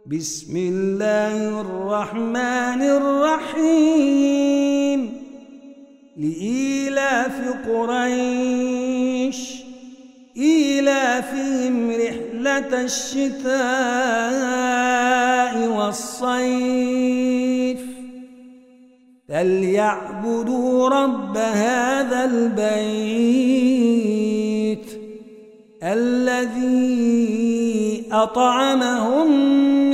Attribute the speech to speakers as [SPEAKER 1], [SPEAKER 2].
[SPEAKER 1] بسم الله الرحمن الرحيم لإيلاف قريش إيلافهم رحلة الشتاء والصيف فليعبدوا رب هذا البيت الذي أطعمهم